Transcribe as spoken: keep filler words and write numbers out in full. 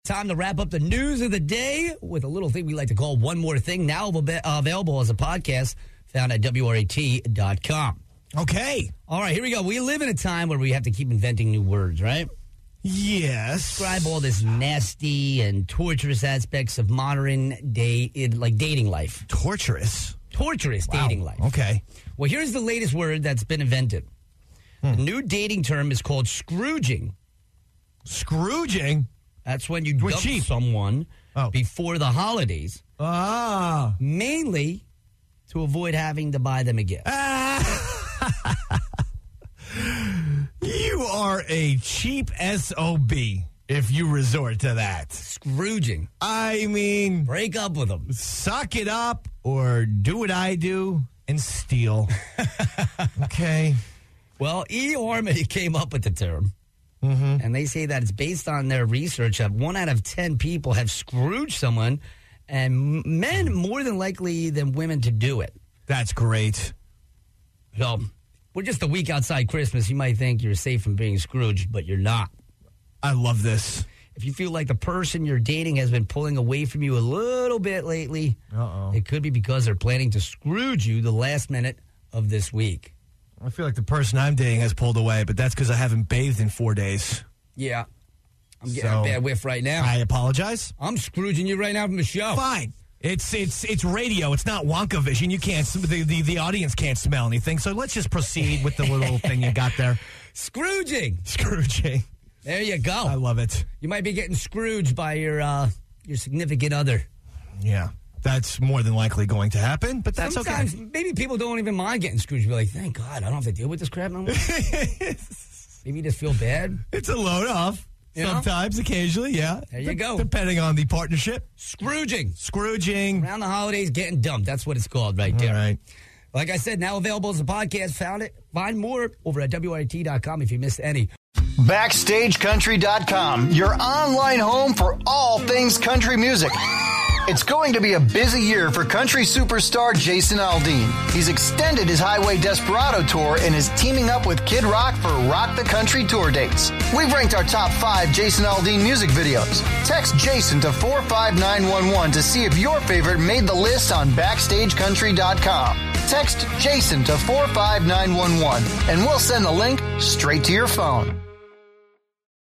Time to wrap up the news of the day with a little thing we like to call One More Thing, now available as a podcast found at W R A T dot com. Okay. All right, here we go. We live in a time where we have to keep inventing new words, right? Yes. Describe all this nasty and torturous aspects of modern day, like dating life. Torturous? Torturous Wow. dating life. Okay. Well, here's the latest word that's been invented. Hmm. The new dating term is called Scrooging. Scrooging? That's when you We're dump cheap. someone oh. before the holidays. Ah. Mainly to avoid having to buy them a gift. Ah. You are a cheap S O B if you resort to that. Scrooging. I mean, break up with them. Suck it up or do what I do and steal. Okay. Well, eHarmony came up with the term. Mm-hmm. And they say that it's based on their research that one out of ten people have scrooged someone, and men more than likely than women to do it. That's great. So, we're just a week outside Christmas. You might think you're safe from being Scrooged, but you're not. I love this. If you feel like the person you're dating has been pulling away from you a little bit lately, Uh-oh. it could be because they're planning to Scrooge you the last minute of this week. I feel like the person I'm dating has pulled away, but that's because I haven't bathed in four days. Yeah. I'm getting So, a bad whiff right now. I apologize. I'm Scrooging you right now from the show. Fine. It's it's it's radio. It's not Wonka vision. You can't the, the the audience can't smell anything. So let's just proceed with the little thing you got there. Scrooging. Scrooging. There you go. I love it. You might be getting Scrooged by your uh, your significant other. Yeah. That's more than likely going to happen, but that's Sometimes, okay. maybe people don't even mind getting Scrooged. Be like, thank God, I don't have to deal with this crap no more. Maybe you just feel bad. It's a load off. You know? Sometimes, occasionally, yeah. There you go. Depending on the partnership. Scrooging. Scrooging. Around the holidays, getting dumped. That's what it's called right there. All right. Like I said, now available as a podcast. Found it. Find more over at W R A T dot com if you missed any. Backstage Country dot com, your online home for all things country music. It's going to be a busy year for country superstar Jason Aldean. He's extended his Highway Desperado tour and is teaming up with Kid Rock for Rock the Country tour dates. We've ranked our top five Jason Aldean music videos. Text Jason to four five nine one one to see if your favorite made the list on Backstage Country dot com. Text Jason to four five nine one one and we'll send the link straight to your phone.